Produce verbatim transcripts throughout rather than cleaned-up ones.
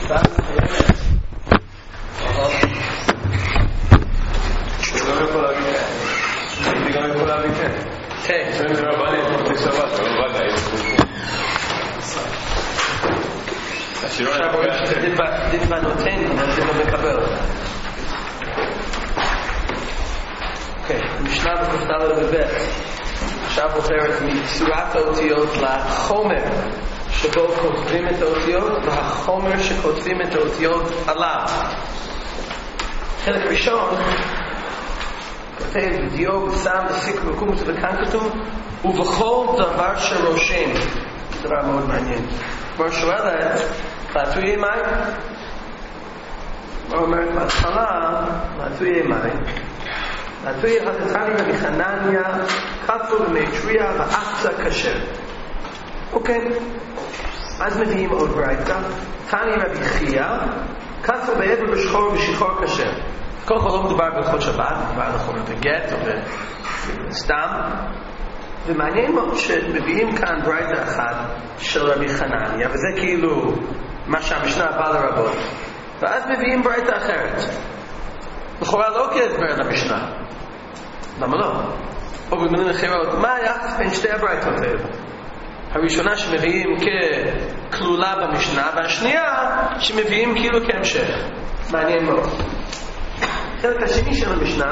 גם יכול להגיד כן. גם יכול להגיד כן. כן. זה רבני, זה שבת, רבני. עכשיו רואים שדין בנותן, אז זה לא מקבל אותה. אוקיי, משנה בכותב לבית. עכשיו עוברת מצורת האותיות לחומר שבו כותבים את האותיות והחומר שכותבים את האותיות עליו. חלק ראשון כותב דיו ושם וסיק וקומוס וכאן כתוב ובכל דבר שרושם. דבר מאוד מעניין. כבר שואלת מעטויי מים. כבר אומרת בהתחלה מעטויי מים. מעטויי התתני רבי חנניה כתבו ומטריה ואחצה כשר. אוקיי. אז מביאים עוד ברייתא. תני רבי חייא כתבו בעבר בשחור ובשחור כשר. כל כך לא מדובר בהלכות שבת, מדובר נכון בגט או בסתם. ומעניין מאוד שמביאים כאן ברייתא אחת של רבי חנניה, וזה כאילו מה שהמשנה בא לרבות. ואז מביאים ברייתא אחרת. לכאורה לא כהסבר למשנה. למה לא? או במילים אחרות, מה היחס בין שתי הברייתות האלה? הראשונה שמביאים ככלולה במשנה, והשנייה שמביאים כאילו כהמשך. מעניין מאוד. חלק השני של המשנה,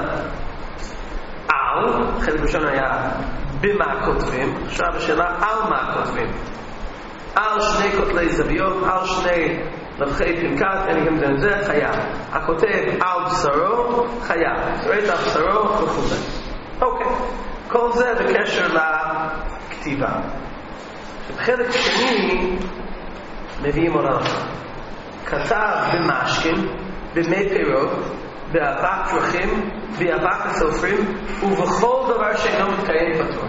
על, חלק ראשון היה במה כותבים, עכשיו השאלה על מה כותבים. על שני כותלי זוויות, על שני לבחי פנקס, אין גם זה זה, חייב. הכותב על בשרו, חייב. זורית על בשרו, וכו'. אוקיי. כל זה בקשר לכתיבה. בחלק שני מביאים עוד הלכה. כתב במשקים, במי פירות, באבק דרכים, באבק הסופרים, ובכל דבר שאינו מתקיים פטור.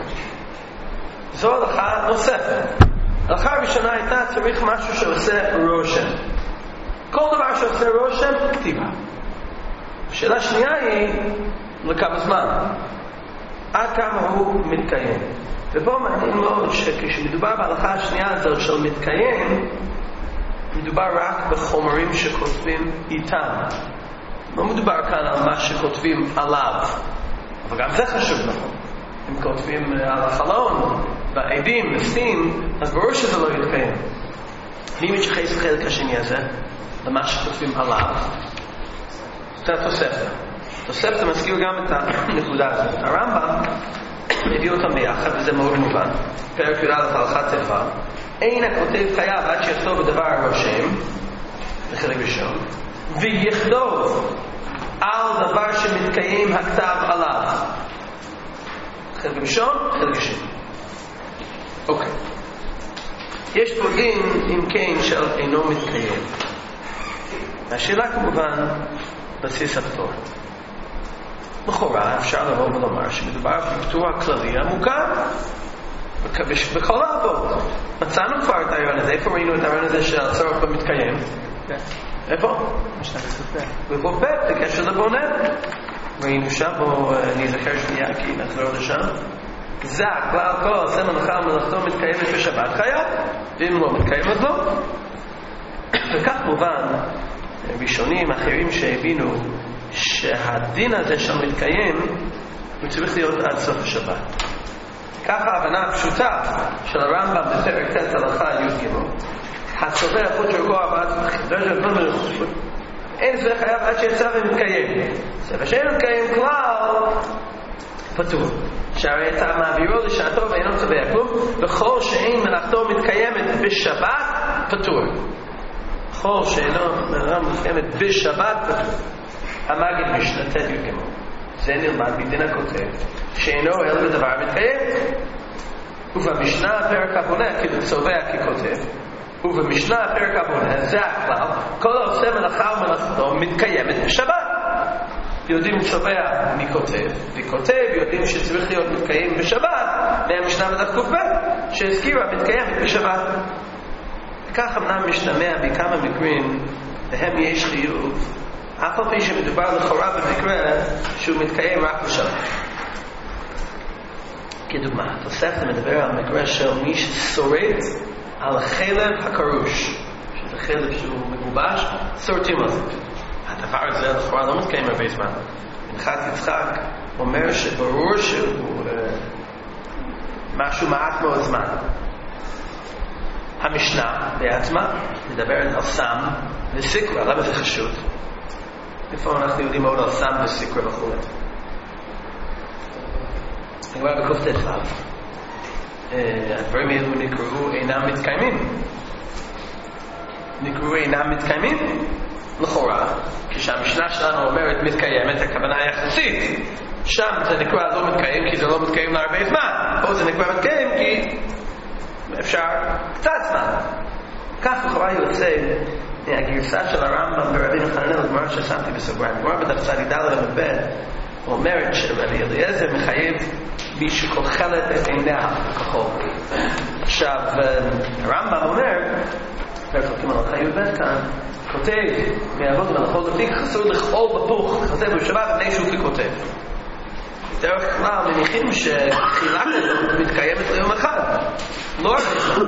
זו הלכה נוספת. הלכה הראשונה הייתה צריך משהו שעושה רושם. כל דבר שעושה רושם, כתיבה. השאלה שנייה היא לכמה זמן. עד כמה הוא מתקיים. ופה מעניין מאוד שכשמדובר בהלכה השנייה הזאת של מתקיים, מדובר רק בחומרים שכותבים איתם. לא מדובר כאן על מה שכותבים עליו. אבל גם זה חשוב נכון. אם כותבים על החלון, בעדים, נסים, אז ברור שזה לא יתקיים. מי מתייחס לחלק השני הזה? למה שכותבים עליו? זה התוספתא. התוספתא מזכיר גם את הנקודה הזאת. הרמב"ם מביא אותם ביחד, וזה מאוד מובן. פרק י"א הלכת ספר. אין הכותב חייב עד שיכתוב בדבר הרושם, זה חלק ראשון, ויכתוב על דבר שמתקיים הכתב עליו. חלק ראשון, חלק שני. אוקיי. יש פה דין, אם כן, של אינו מתקיים. השאלה כמובן בסיס הפטור. לכאורה אפשר לבוא ולומר שמדובר בפטור הכללי המוכר בכל האבות. מצאנו כבר את הרעיון הזה. איפה ראינו את הרעיון הזה שהצורך במתקיים? איפה? בבוא פט, בקשר לבונה. ראינו שם, בואו נזכר שנייה כי נחזור לשם. זה הכלל כל עושה מלאכה ומלאכתו מתקיימת בשבת חייב, ואם לא מתקיים אז לא. וכך מובן ראשונים אחרים שהבינו שהדין הזה שם מתקיים הוא צריך להיות עד סוף השבת. ככה ההבנה הפשוטה של הרמב"ם בפרק ט' הלכה י' ג' הצובר חוץ שרקו הבאת דרך במר חוץ אין זה חייב עד שיצא ומתקיים. ושאין מתקיים כלל פטור. שהרי אתה מעבירו לשעתו ואינו צבע כלום, וכל שאין מלאכתו מתקיימת בשבת פטור. כל שאינו מלאכתו מתקיימת בשבת פטור. המגיד משנה ט' י' ג' זה נלמד מדין הכותב שאינו אלא בדבר מתקיים. ובמשנה פרק הבונה כאילו צובע ככותב, ובמשנה פרק הבונה זה הכלל כל העושה מלאכה ומלאכתו מתקיימת בשבת. יודעים צובע מי כותב, וכותב יודעים שצריך להיות מתקיים בשבת, והמשנה בדף ק"ב שהזכירה מתקיימת בשבת. וכך אמנם משתמע בכמה מקרים בהם יש חיוב, אף על פי שמדובר לכאורה במקרה שהוא מתקיים רק בשבת. כדוגמה, התוספתא מדבר על מקרה של מי ששורד על חלב הקרוש, שזה חלב שהוא מגומד. מלובש, סורטים על זה. הדבר הזה לכאורה לא מתקיים הרבה זמן. מנחת יצחק אומר שברור שהוא משהו מעט מאוד זמן. המשנה בעצמה מדברת על סם וסיקרה. למה זה חשוב? איפה אנחנו יודעים מאוד על סם וסיקרה וכו'? אני רואה בקופת אחד הדברים האלו נקראו אינם מתקיימים. נקראו אינם מתקיימים לכאורה, כשהמשנה שלנו אומרת מתקיימת, הכוונה יחסית. שם זה נקרא לא מתקיים כי זה לא מתקיים להרבה זמן. פה זה נקרא מתקיים כי אפשר קצת זמן. כך לכאורה יוצא הגרסה של הרמב"ם ברבי חננאל, גמרא ששמתי בסוגריים, גמרא בדף צדי"ד עמוד ב' אומרת שרבי אליעזר מחייב מי שכוחלת את עיניה כחול. עכשיו הרמב"ם אומר פרק מלאכה י"ב כאן כותב מאבות ומלאכות דתיק חסור לכאול בפוך, כותב בשבת לפני שהוא ככותב. דרך כלל מניחים שתחילה כזאת מתקיימת ליום אחד, לא הרבה.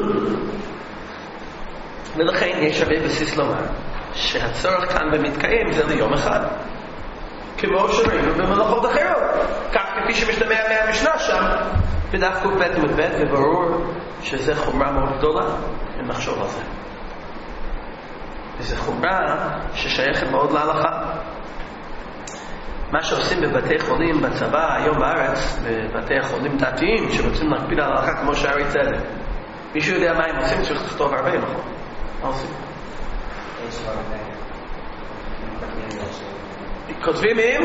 ולכן יש הרבה בסיס לומר שהצורך כאן במתקיים זה ליום אחד, כמו שראינו במלאכות אחרות, כך כפי שמשתמע מהמשנה שם בדף ק"ב וב', וברור שזה חומרה מאוד גדולה אם נחשוב על זה. וזו חומרה ששייכת מאוד להלכה. מה שעושים בבתי חולים בצבא היום בארץ, בבתי החולים דתיים שרוצים להקפיד על ההלכה כמו שערי צדק, מישהו יודע מה הם עושים? צריך לכתוב הרבה, נכון? מה עושים? כותבים עם?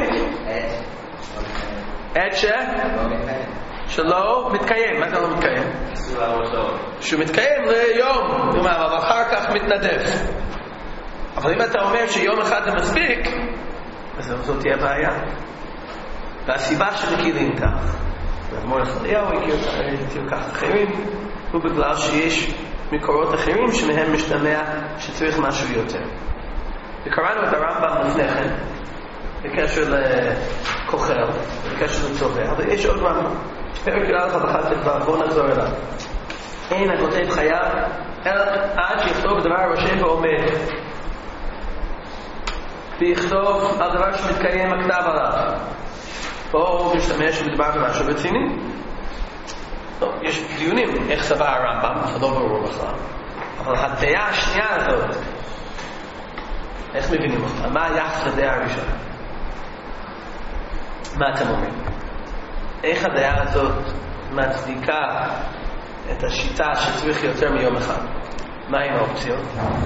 עד ש? שלא מתקיים. מה זה לא מתקיים? שהוא מתקיים ליום, אבל אחר כך מתנדף. אבל אם אתה אומר שיום אחד זה מספיק, אז זאת תהיה בעיה. והסיבה שמכירים כך, ואדמו"ר חזקיהו הכיר כך אחרים, הוא בגלל שיש מקורות אחרים שמהם משתמע שצריך משהו יותר. וקראנו את הרמב"ם לפני כן בקשר לכוחל, בקשר לצובע, אבל יש עוד רמב"ם. פרק י"א הלכה ט"ו, בואו נחזור אליו. אין הכותב חייב אלא עד שיכתוב דבר רושם ועומד, ויכתוב על דבר שמתקיים הכתב עליו. פה הוא משתמש בדבר במשהו רציני. טוב, יש דיונים איך סבר הרמב"ם, זה לא ברור בכלל. אבל הדעה השנייה הזאת, איך מבינים אותה? מה היחס לדעה הראשונה? מה אתם אומרים? איך הדעה הזאת מצדיקה את השיטה שצריך יותר מיום אחד? מה עם האופציות?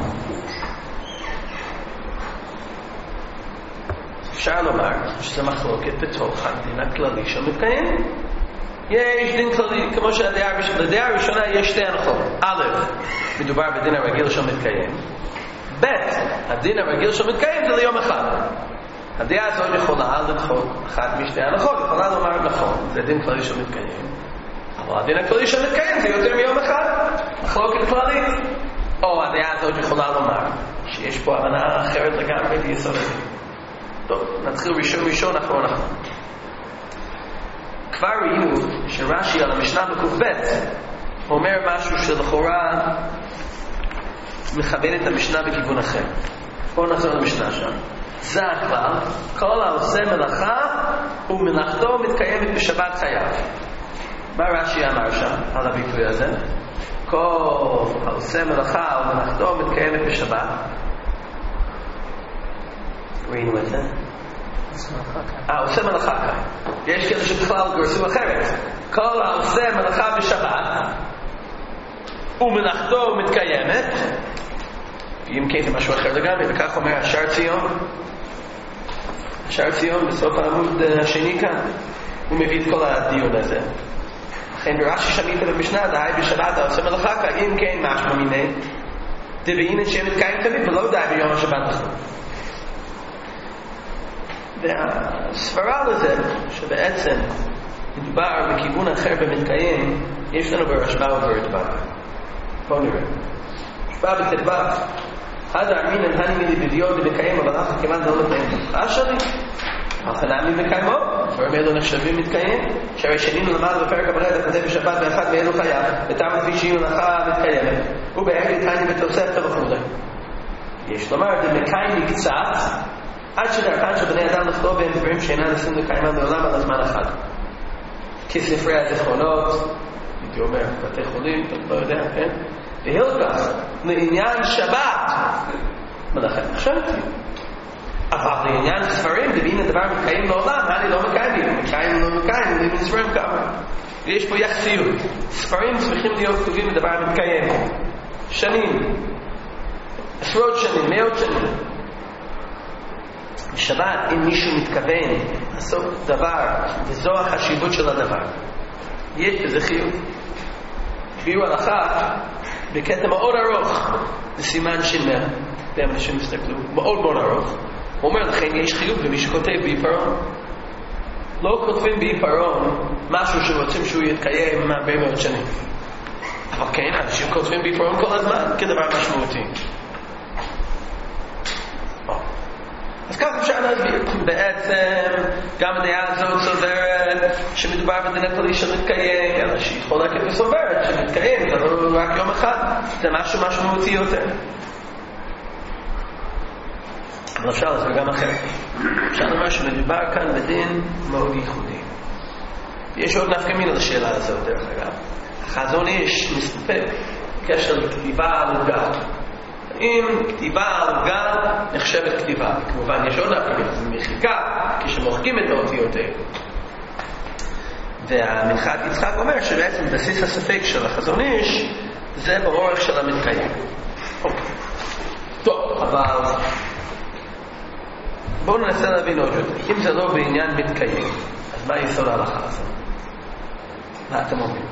אפשר לומר שזה מחלוקת בתוך הדין הכללי שמתקיים. יש דין כללי, כמו שהדעה הראשונה, לדעה הראשונה יש שתי הנחות. א', מדובר בדין הרגיל שמתקיים. ב', הדין הרגיל שמתקיים זה ליום אחד. הדעה הזאת יכולה לדחות אחת משתי הנחות, יכולה לומר נכון, זה דין כללי שמתקיים, אבל הדין הכללי שמתקיים זה יותר מיום אחד, מחלוקת כללית. או הדעה הזאת יכולה לומר שיש פה הבנה אחרת לגמרי ביסוד הדין. טוב, נתחיל ראשון ראשון, אחרון אחרון. כבר ראינו שרש"י על המשנה בק"ב אומר משהו שלכאורה מכוון את המשנה בכיוון אחר. בואו נחזור למשנה שם. זה הכלל, כל העושה מלאכה ומלאכתו מתקיימת בשבת חייו. מה רש"י אמר שם על הביטוי הזה? כל העושה מלאכה ומלאכתו מתקיימת בשבת. ראינו את זה? העושה מלאכה כאן. יש כאלה שבכלל גרסו אחרת. כל העושה מלאכה בשבת ומלאכתו מתקיימת, אם כן זה משהו אחר לגמרי, וכך אומר השער ציון. השער ציון בסוף העמוד השני כאן הוא מביא את כל הדיון הזה. לכן ברש"י שמית במשנה די בשבת העושה מלאכה כאן, אם כן משמע מיני דבעינן שמתקיים תמיד ולא די ביום השבת בכלל. והסברה לזה שבעצם מדובר בכיוון אחר במתקיים יש לנו ברשב"א וברדב"א. בואו נראה. רשב"א בט"ו עד האמינן הני מילי בדיון ומתקיים אבל אחר כמעט לא מתקיים. אשרי החנמי מקיימו דברים אלו נחשבים מתקיים שהרי שנינו למד בפרק הברד הכתב בשבת ואחד מאלו חייב וטעם לפי שיהיו לך מתקיימת ובאמת הני בתוספת וכו'. יש לומר, דמקיים מקצת, עד שדרכן של בני אדם לכתוב בהם דברים שאינם נשים לקיימם לעולם על הזמן אחד. כספרי הזיכרונות, הייתי אומר, בתי חולים, אתה לא יודע, כן? והילקח, לעניין שבת, מלאכת מחשבתי. אבל לעניין ספרים, דבין הדבר מקיים לעולם, אני לא מקיים, מקיים לא מקיים, דבין ספרים כמה. ויש פה יחסיות. ספרים צריכים להיות כתובים בדבר מתקיים. שנים, עשרות שנים, מאות שנים. בשבת, אם מישהו מתכוון לעשות דבר, וזו החשיבות של הדבר, יש בזה חיוב. ביאו הלכה בקטע מאוד ארוך, בסימן שמר, די אנשים מסתכלו, מאוד מאוד ארוך. הוא אומר לכם, יש חיוב במי שכותב בעיפרון. לא כותבים בעיפרון משהו שרוצים שהוא יתקיים הרבה מאוד שנים. אבל כן, אנשים כותבים בעיפרון כל הזמן כדבר משמעותי. אז כך אפשר להסביר. בעצם גם הדעה הזאת סוברת שמדובר בדין הכללי שמתקיים, אלא שהיא חולקת וסוברת שמתקיים, זה לא רק יום אחד, זה משהו משמעותי יותר. אבל אפשר להסביר גם אחרת. אפשר לומר שמדובר כאן בדין מאוד ייחודי. יש עוד נפקא מינה לשאלה הזאת, דרך אגב. החזון איש מסתפק קשר לכתיבה על עוגה. אם כתיבה על עוגה נחשבת כתיבה, כמובן יש עוד נפקא מינה, זה מחיקה, כשמוחקים את האותיות האלה. והמנחת יצחק אומר שבעצם בסיס הספק של החזון איש זה באורך של המתקיים. טוב, אבל בואו ננסה להבין עוד יותר. אם זה לא בעניין מתקיים, אז מה יסוד ההלכה הזאת? מה אתם אומרים?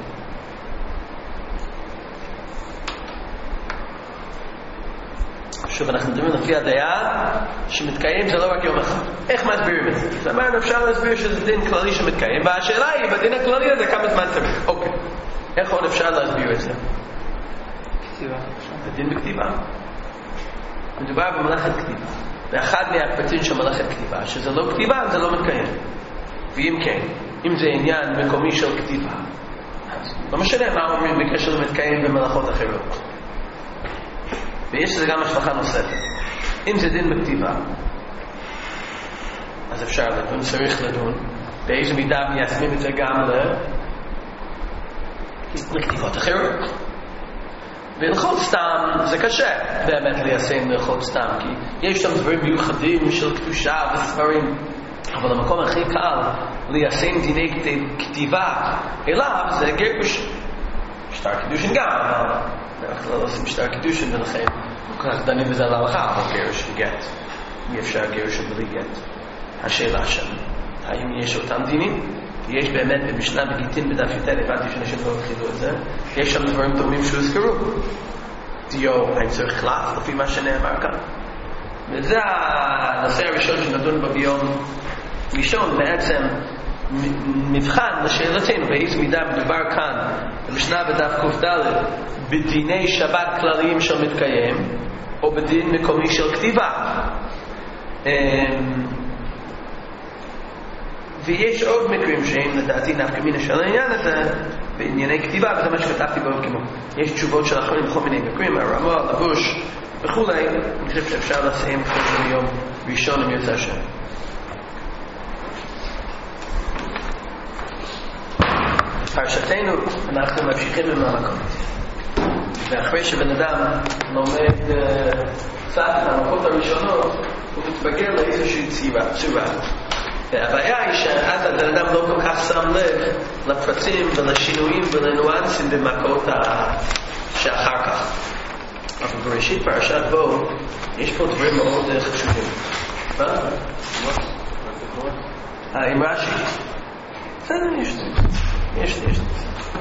שוב, אנחנו מדברים לפי הדעה שמתקיים זה לא רק יום אחד. איך מסבירים את זה? זאת אומרת, אפשר להסביר שזה דין כללי שמתקיים, והשאלה היא, בדין הכללי הזה כמה זמן צריך. אוקיי. איך עוד אפשר להסביר את זה? כתיבה. בדין בכתיבה. מדובר במלאכת כתיבה. ואחד מהפרטים של מלאכת כתיבה, שזה לא כתיבה, זה לא מתקיים. ואם כן, אם זה עניין מקומי של כתיבה, אז לא משנה מה אומרים בקשר למתקיים במלאכות אחרות. ויש לזה גם השלכה נוספת. אם זה דין בכתיבה, אז אפשר לדון, צריך לדון. באיזו מידה מיישמים את זה גם לכתיבות אחרות. והלכות סתם זה קשה באמת ליישם להלכות סתם, כי יש שם דברים מיוחדים של קדושה וספרים, אבל המקום הכי קל ליישם דיני כתיבה אליו זה גירוש. שטר קידושין גם, אבל אנחנו לא עושים שטר קידושין ולכן כל כך דנים בזה על ההלכה, אבל גירוש וגט. אי אפשר גירוש בלי גט. השאלה שם, האם יש אותם דינים? יש באמת במשנה בגיטין בדף יותר, הבנתי שאנשים לא התחילו את זה, יש שם דברים דומים שהוזכרו. דיו, האם צריך חלף לפי מה שנאמר כאן? וזה הנושא הראשון שנדון בו ביום ראשון, בעצם מבחן לשאלתנו באיזו מידה מדובר כאן במשנה בדף ק"ד בדיני שבת כלליים של מתקיים או בדין מקומי של כתיבה. ויש עוד מקרים שהם לדעתי נפקא מינה של העניין הזה בענייני כתיבה, וזה מה שכתבתי בעוד כמו יש תשובות של אחרים בכל מיני מקרים, הרמה, לבוש וכולי. אני חושב שאפשר לסיים קצת ביום ראשון אם יוצא שם. פרשתנו אנחנו ממשיכים עם המקום, ואחרי שבן אדם לומד קצת את המקות הראשונות הוא מתבגר לאיזושהי צורה. והבעיה היא שאז הבן אדם לא כל כך שם לב לפרצים ולשינויים ולנואנסים במכות שאחר כך. אבל בראשית פרשת בו יש פה דברים מאוד חשובים. מה? עם רש"י? בסדר, יש לי. יש לי, יש לי.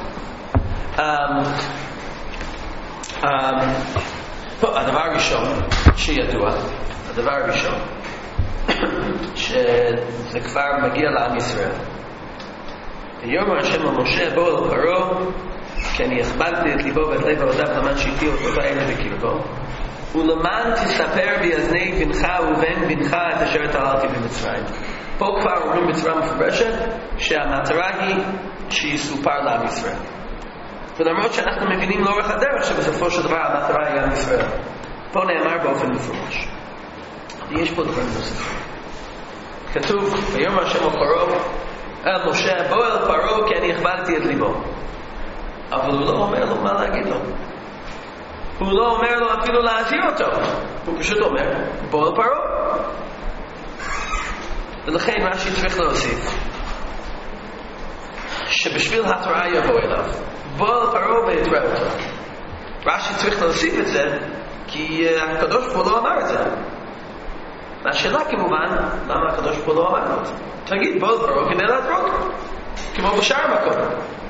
פה, הדבר הראשון שידוע, הדבר הראשון שזה כבר מגיע לעם ישראל. ויאמר השם אל משה בוא אל פרעה כי אני הכבדתי את ליבו ואת לב עבדיו למען שהטיל אותות האלה בקרבו ולמען תספר באזני בנך ובן בנך את אשר התעללתי במצרים. פה כבר אומרים בצורה מפורשת שהמטרה היא שיסופר לעם ישראל, ולמרות שאנחנו מבינים לאורך הדרך שבסופו של דבר המטרה היא עם ישראל, פה נאמר באופן מפורש. יש פה דברים נוספים. כתוב, ויאמר השם אל פרעה אל משה, בוא אל פרעה כי אני הכבדתי את ליבו. אבל הוא לא אומר לו מה להגיד לו. הוא לא אומר לו אפילו להזהיר אותו. הוא פשוט אומר, בוא אל פרעה. ולכן מה שצריך להוסיף, שבשביל התורה יבוא אליו, בוא אל פרעה ויתראה אותו. רש"י צריך להוסיף את זה, כי הקדוש פה לא אמר את זה. והשאלה כמובן, למה הקדוש פה לא אמר את זה? תגיד, בוא אל פרעה כדי להתרות, כמו בשאר מקום.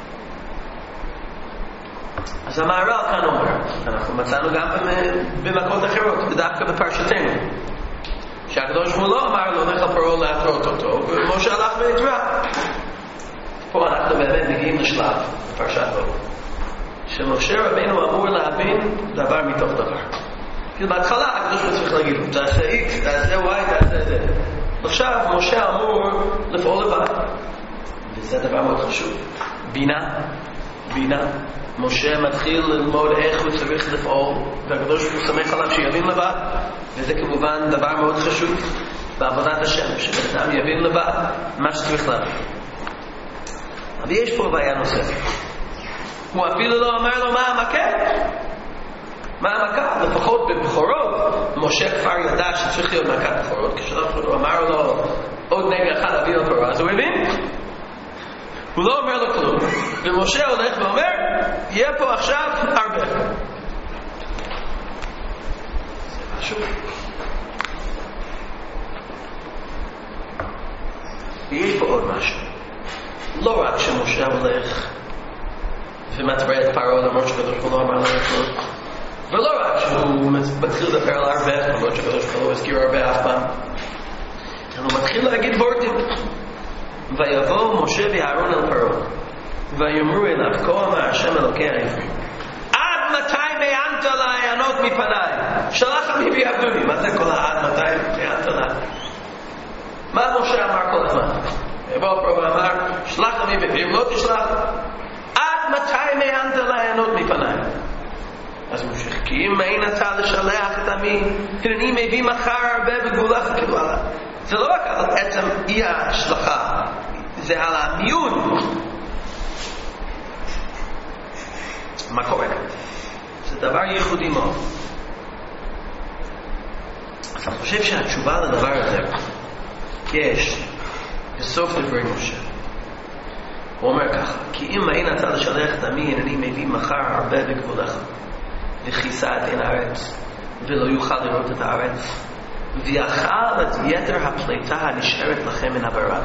אז המהר"ל כאן אומר, אנחנו מצאנו גם במקומות אחרות, ודווקא בפרשתנו, שהקדוש הוא לא אמר לו לך פרעה להתרות אותו, ומשה הלך והתראה. פה אנחנו באמת מגיעים לשלב בפרשת בו, שמשה רבינו אמור להבין דבר מתוך דבר. כאילו בהתחלה הקדוש הוא צריך להגיד לו, תעשה X, תעשה Y, תעשה זה. עכשיו משה אמור לפעול לבד, וזה דבר מאוד חשוב. בינה, בינה. משה מתחיל ללמוד איך הוא צריך לפעול, והקדוש הוא שמח עליו שיבין לבד, וזה כמובן דבר מאוד חשוב בעבודת השם, שבן אדם יבין לבד מה שצריך להבין. אבל יש פה בעיה נוספת. הוא אפילו לא אומר לו מה המכה. מה המכה? לפחות בבחורות, משה כבר ידע שצריך להיות מכת בחורות. כשהוא אמר לו עוד נגע אחד אביא אותו, אז הוא הבין. הוא לא אומר לו כלום. ומשה הולך ואומר, יהיה פה עכשיו הרבה. זה משהו. ויש פה עוד משהו. לא רק שמשה הולך ומתראה את פרעה למרות שקדוש ברוך הוא לא אמר לו כלום, ולא רק שהוא מתחיל לדבר על הרבה למרות שקדוש ברוך הוא לא הזכיר הרבה אף פעם, הוא מתחיל להגיד וורטים. ויבוא משה ואהרון אל פרעה ויאמרו אליו, כה אמר השם אלוקי העברים, עד מתי מאנת לענות מפניי? שלח עמי ויעבדוני. מה זה כל העד מתי מאנת לה? מה משה אמר כל הזמן? יבוא פרעה ואמר, שלח עמי ואם לא תשלח, עד מתי מאנת לענות מפניי? אז משה, כי אם אין אתה לשלח את עמי, אני מביא מחר הרבה בגבולך. כאילו זה לא רק על עצם אי ההשלכה, זה על המיון. מה קורה? זה דבר ייחודי מאוד. אז אני חושב שהתשובה לדבר הזה יש בסוף דברי משה. הוא אומר ככה, כי אם אין אתה לשלח את עמי, אני מביא מחר הרבה בגבולך, וכיסה את עין הארץ, ולא יוכל לראות את הארץ, ויאכל את יתר הפליטה הנשארת לכם מן הברד.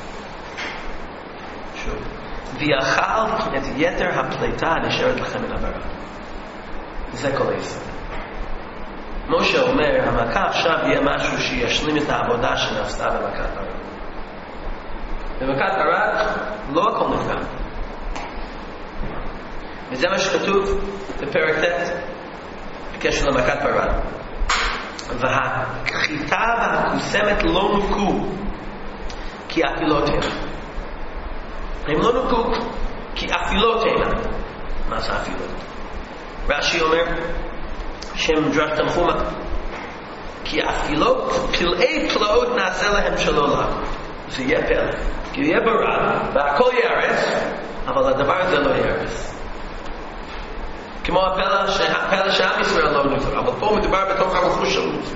שוב, ויאכל את יתר הפליטה הנשארת לכם מן הברד. זה כל היסוד. משה אומר, המכה עכשיו יהיה משהו שישלים את העבודה שנעשתה במכת ברד. במכת ברד לא הכל נפגע. וזה מה שכתוב בפרק ט' בקשר למכת ברד. והחיטה והקוסמת לא נוקו כי אפילות הן. הם לא נוקו כי אפילות הן. מה זה אפילות? רש"י אומר שהם דרש תנחומה, כי אפילות פלאי פלאות נעשה להם שלא לה. זה יהיה פלא, כי יהיה ברד והכל יארץ, אבל הדבר הזה לא יארץ. כמו הפלא שהפלא שעם ישראל לא נפר, אבל פה מדובר בתוך הרכוש של נפר.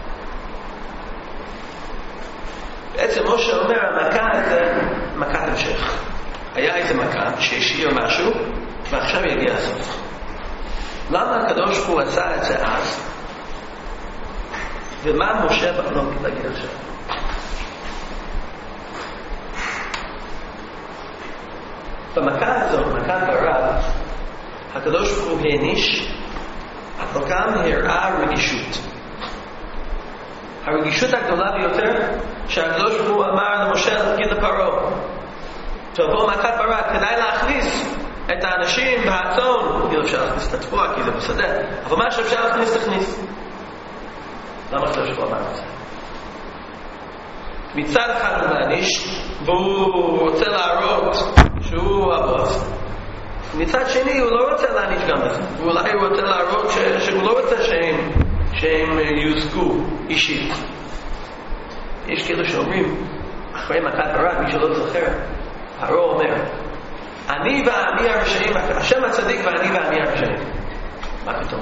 בעצם משה אומר, המכה הזה מכת המשך. היה איזה מכה שהשאיר משהו ועכשיו יגיע הסוף. למה הקדוש הוא עשה את זה אז? ומה משה לא להגיד עכשיו? במכה הזאת, מכת ברד, הקדוש ברוך הוא העניש, אבל גם הראה רגישות. הרגישות הגדולה ביותר שהקדוש ברוך הוא אמר למשה להגיד לפרעה, תבוא מכת ברד, כדאי להכניס את האנשים והצאן. כאילו אפשר להכניס את התבואה כי זה בשדה, אבל מה שאפשר להכניס תכניס. למה הקדוש ברוך הוא אמר את זה? מצד אחד הוא מעניש והוא רוצה להראות שהוא הבוס, מצד שני הוא לא רוצה להניש גם בזה, ואולי הוא רוצה להראות ש... שהוא לא רוצה שהם שהם יושגו אישית. יש כאלה שאומרים, אחרי מכת פרעה, מי שלא זוכר, פרעה אומר, אני ואני הרשעים, השם הצדיק ואני ואני הרשעים. מה פתאום?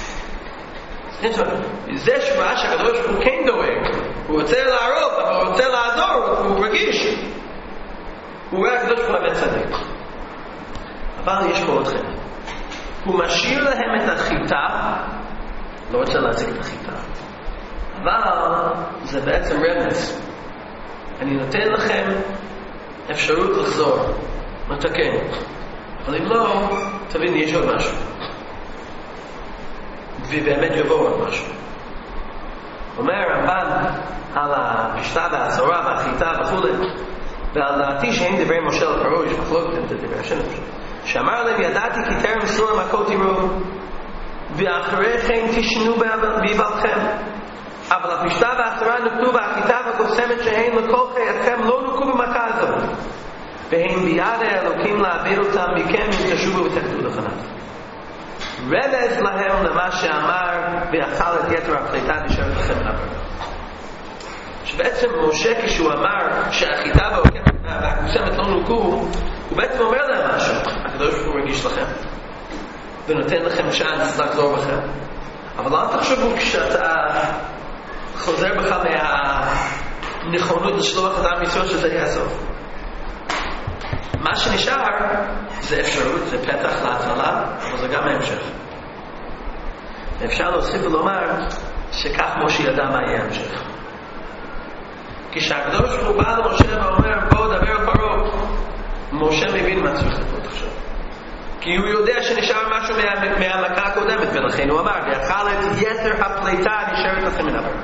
זה שבעה שהקדוש הוא כן דואג, הוא רוצה להרוג, אבל הוא רוצה לעזור, הוא רגיש. הוא רואה הקדוש הוא באמת צדיק. אבל יש פה עוד חלק. הוא משאיר להם את החיטה, לא רוצה להציג את החיטה, אבל זה בעצם רמז. אני נותן לכם אפשרות לחזור, מתקן. אבל אם לא, תבין, יש עוד משהו. ובאמת יבוא עוד משהו. אומר הרמב"ן על הפשטה והצורה והחיטה וכו', ועל דעתי שהם דברי משה על פרעה, יש מחלוקת את דברי השם, שאמר להם, ידעתי כי טרם סור המכות תראו, ואחרי כן תשנו בהיבלכם. אבל הפשטה והצורה נקטו והחיטה והקוסמת שהן לכל חייכם לא נקטו במכה הזאת, והם ביד האלוקים להעביר אותם מכם אם תשובו ותחדו לפניו. רמז להם למה שאמר ואכל את יתר הפליטה נשארת לכם לעבר. שבעצם משה כשהוא אמר שהחיטה והקוסמת לא נוקו, הוא בעצם אומר להם משהו. הקדוש הוא רגיש לכם ונותן לכם צ'אנס לחזור בכם, אבל לא תחשבו כשאתה חוזר בך מהנכונות לשלוח את עם ישראל שזה יהיה הסוף. מה שנשאר זה אפשרות, זה פתח להצלה, אבל זה גם ההמשך. אפשר להוסיף ולומר שכך משה ידע מה יהיה ההמשך. כשהקדוש הוא בא למשה ואומר בוא דבר על פרעה, משה מבין מה צריך לקרות עכשיו, כי הוא יודע שנשאר משהו מה, מהמכה הקודמת, ולכן הוא אמר ואכל את יתר הפליטה נשארת לכם מן הבר.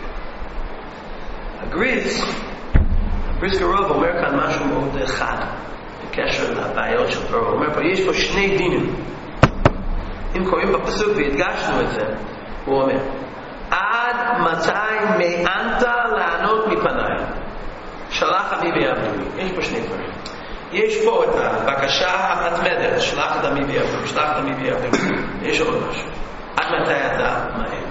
הגריס הגריס קרוב אומר כאן משהו מאוד חד בקשר לבעיות של פרעה. הוא אומר פה יש פה שני דינים. אם קוראים בפסוק והדגשנו את זה, הוא אומר עד מתי מאנת לענות מפניי שלח עמי ויעבדוני. יש פה שני דברים. יש פה את הבקשה המתמדת, שלח את עמי ויעבדוני, שלח את עמי ויעבדוני. יש עוד משהו, עד מתי אתה מהר.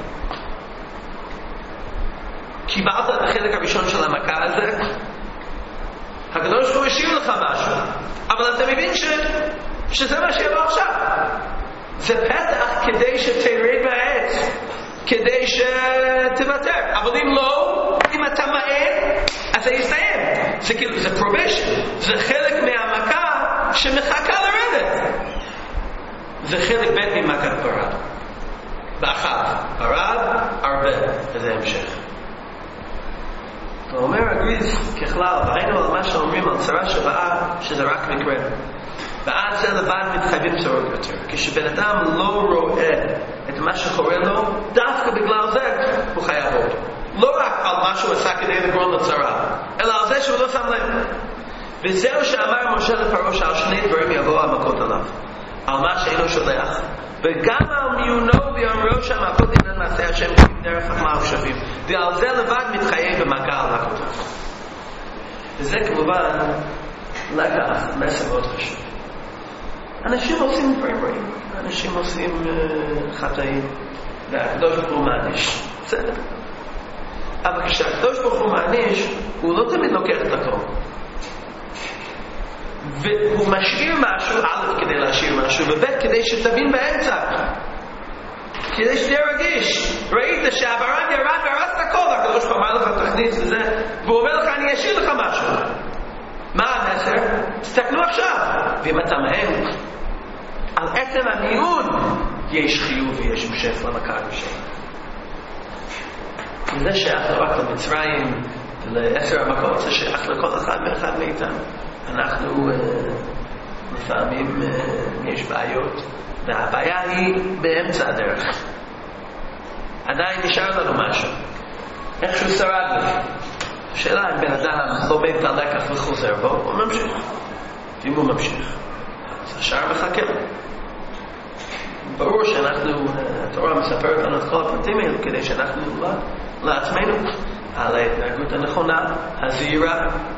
קיבלת את החלק הראשון של המכה הזה, הקדוש הוא השאיר לך משהו, אבל אתה מבין ש... שזה מה שיבוא עכשיו. זה פתח כדי שתרד מהעץ, כדי שתוותר. אבל אם לא, אם אתה מהר, אז זה יסתיים. זה כאילו, זה probation, זה חלק מהמכה שמחכה לרדת. זה חלק בית ממכת פרעה. באחת, פרעה, הרבה, וזה המשך. הוא אומר הגריז ככלל, ראינו על מה שאומרים על צרה שבאה שזה רק מקרה, ואז זה לבד מתחייבים צרות יותר. כשבן אדם לא רואה את מה שקורה לו, דווקא בגלל זה הוא חייב אותו, לא רק על מה שהוא עשה כדי לגרום לצרה, אלא על זה שהוא לא שם לב. וזהו שאמר משה לפרעה שעל שני דברים יבואו המכות עליו, על מה שאינו שולח, וגם על מיונו ואמרו שהמכות אינן מעשה השם דרך חכמה ושווים, ועל זה לבד מתחייב במכה על מכותיו. וזה כמובן לקח מסר מאוד חשוב. אנשים עושים דברים רעים, אנשים עושים uh, חטאים, והקדוש ברוך הוא מעניש, בסדר. אבל כשהקדוש ברוך הוא מעניש, הוא לא תמיד לוקח את הכל, והוא משאיר משהו, א' כדי להשאיר משהו, וב' כדי שתבין באמצע, כדי שתהיה רגיש. ראית שהברן ירד והרס את הכל, הקדוש ברוך הוא אמר לך תכניס לזה, והוא אומר לך אני אשאיר לך משהו. מה המסר? תסתכלו עכשיו. ואם אתה מהם על עצם המיון, יש חיוב ויש המשך למכה הראשונה. וזה שייך רק למצרים, לעשר המכות, זה שייך לכל אחד מאחד מאיתנו. אנחנו לפעמים יש בעיות, והבעיה היא באמצע הדרך. עדיין נשאר לנו משהו, איכשהו שרד לזה. השאלה אם בן אדם לומד את הלקח וחוזר בו, הוא ממשיך. ואם הוא ממשיך, אז השאר מחכה. ברור שאנחנו, התורה מספרת לנו את כל הפרטים האלה כדי שאנחנו נלמד לעצמנו על ההתנהגות הנכונה, הזהירה,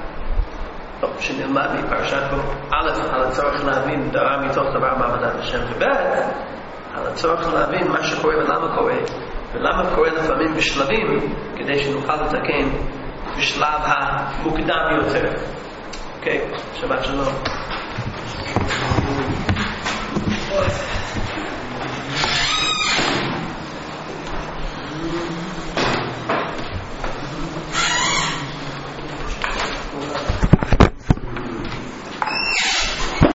שנלמד מפרשת בו, א', על הצורך להבין דבר מתוך דבר מעמדת השם, וב', על הצורך להבין מה שקורה ולמה קורה, ולמה קורה לפעמים בשלבים? כדי שנוכל לתקן בשלב המוקדם יותר. אוקיי, שבת שלום.